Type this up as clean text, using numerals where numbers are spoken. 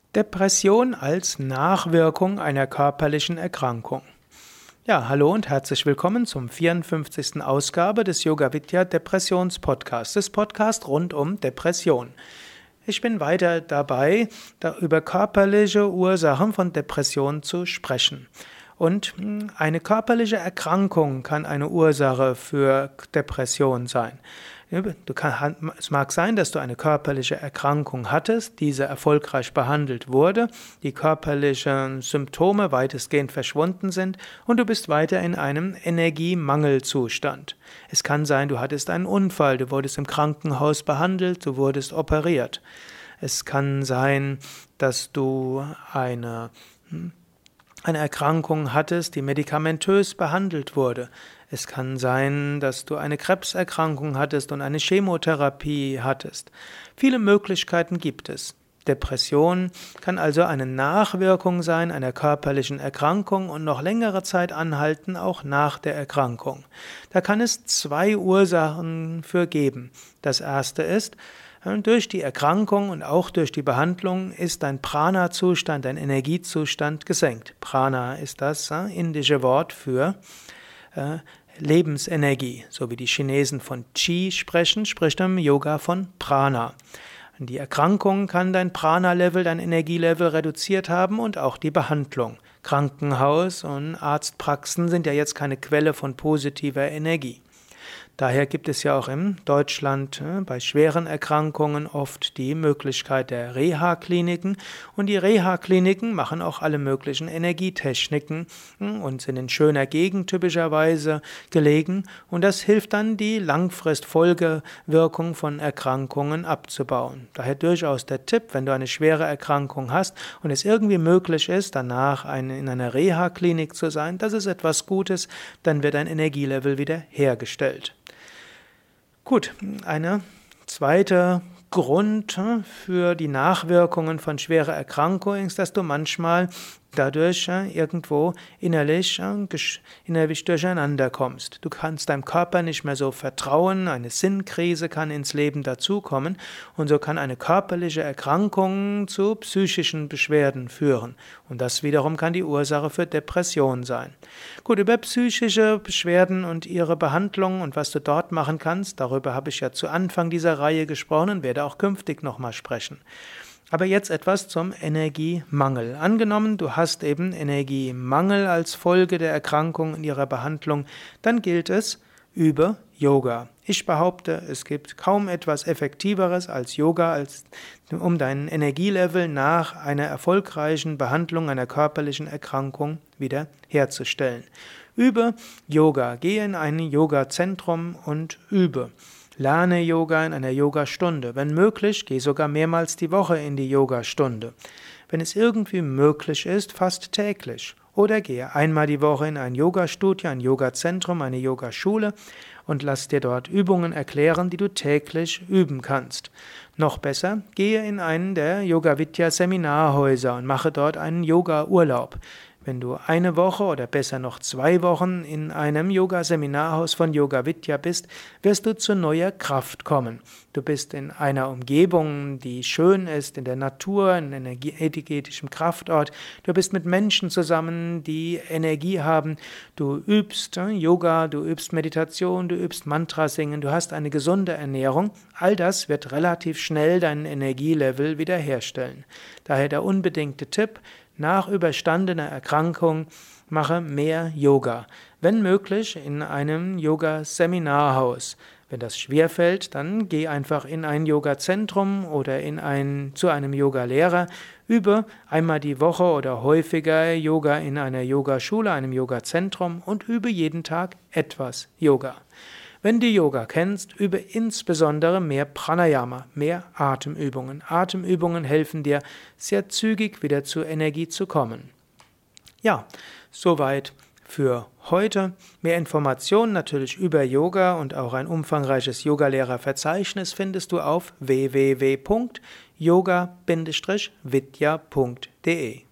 Depression als Nachwirkung einer körperlichen Erkrankung. Ja, hallo und herzlich willkommen zum 54. Ausgabe des Yoga Vidya Depressions Podcasts, des Podcasts rund um Depression. Ich bin weiter dabei, über körperliche Ursachen von Depression zu sprechen. Und eine körperliche Erkrankung kann eine Ursache für Depression sein. Es mag sein, dass du eine körperliche Erkrankung hattest, diese erfolgreich behandelt wurde, die körperlichen Symptome weitestgehend verschwunden sind und du bist weiter in einem Energiemangelzustand. Es kann sein, du hattest einen Unfall, du wurdest im Krankenhaus behandelt, du wurdest operiert. Es kann sein, dass du eine Erkrankung hattest, die medikamentös behandelt wurde. Es kann sein, dass du eine Krebserkrankung hattest und eine Chemotherapie hattest. Viele Möglichkeiten gibt es. Depression kann also eine Nachwirkung sein einer körperlichen Erkrankung und noch längere Zeit anhalten, auch nach der Erkrankung. Da kann es zwei Ursachen für geben. Das erste ist, durch die Erkrankung und auch durch die Behandlung ist dein Prana-Zustand, dein Energiezustand gesenkt. Prana ist das indische Wort für Lebensenergie. So wie die Chinesen von Qi sprechen, spricht man im Yoga von Prana. Die Erkrankung kann dein Prana-Level, dein Energielevel reduziert haben und auch die Behandlung. Krankenhaus und Arztpraxen sind ja jetzt keine Quelle von positiver Energie. Daher gibt es ja auch in Deutschland bei schweren Erkrankungen oft die Möglichkeit der Reha-Kliniken. Und die Reha-Kliniken machen auch alle möglichen Energietechniken und sind in schöner Gegend typischerweise gelegen. Und das hilft dann, die Langfristfolgewirkung von Erkrankungen abzubauen. Daher durchaus der Tipp, wenn du eine schwere Erkrankung hast und es irgendwie möglich ist, danach in einer Reha-Klinik zu sein, das ist etwas Gutes, dann wird dein Energielevel wieder hergestellt. Gut, eine zweite Grund für die Nachwirkungen von schwerer Erkrankung ist, dass du manchmal dadurch irgendwo innerlich durcheinander kommst. Du kannst deinem Körper nicht mehr so vertrauen, eine Sinnkrise kann ins Leben dazukommen und so kann eine körperliche Erkrankung zu psychischen Beschwerden führen. Und das wiederum kann die Ursache für Depression sein. Gut, über psychische Beschwerden und ihre Behandlung und was du dort machen kannst, darüber habe ich ja zu Anfang dieser Reihe gesprochen und werde auch künftig nochmal sprechen. Aber jetzt etwas zum Energiemangel. Angenommen, du hast eben Energiemangel als Folge der Erkrankung in ihrer Behandlung, dann gilt es, übe Yoga. Ich behaupte, es gibt kaum etwas Effektiveres als Yoga, um dein Energielevel nach einer erfolgreichen Behandlung einer körperlichen Erkrankung wieder herzustellen. Übe Yoga. Gehe in ein Yoga-Zentrum und übe. Lerne Yoga in einer Yogastunde. Wenn möglich, geh sogar mehrmals die Woche in die Yogastunde. Wenn es irgendwie möglich ist, fast täglich. Oder gehe einmal die Woche in ein Yogastudio, ein Yogazentrum, eine Yogaschule und lass dir dort Übungen erklären, die du täglich üben kannst. Noch besser, gehe in einen der Yoga Vidya Seminarhäuser und mache dort einen Yoga-Urlaub. Wenn du eine Woche oder besser noch 2 Wochen in einem Yoga-Seminarhaus von Yoga Vidya bist, wirst du zu neuer Kraft kommen. Du bist in einer Umgebung, die schön ist, in der Natur, in einem energetischen Kraftort. Du bist mit Menschen zusammen, die Energie haben. Du übst Yoga, du übst Meditation, du übst Mantra singen, du hast eine gesunde Ernährung. All das wird relativ schnell dein Energielevel wiederherstellen. Daher der unbedingte Tipp: Nach überstandener Erkrankung mache mehr Yoga. Wenn möglich in einem Yoga-Seminarhaus. Wenn das schwerfällt, dann geh einfach in ein Yoga-Zentrum oder zu einem Yogalehrer. Übe einmal die Woche oder häufiger Yoga in einer Yogaschule, einem Yoga-Zentrum und übe jeden Tag etwas Yoga. Wenn du Yoga kennst, übe insbesondere mehr Pranayama, mehr Atemübungen. Atemübungen helfen dir, sehr zügig wieder zur Energie zu kommen. Ja, soweit für heute. Mehr Informationen natürlich über Yoga und auch ein umfangreiches Yogalehrerverzeichnis findest du auf www.yoga-vidya.de.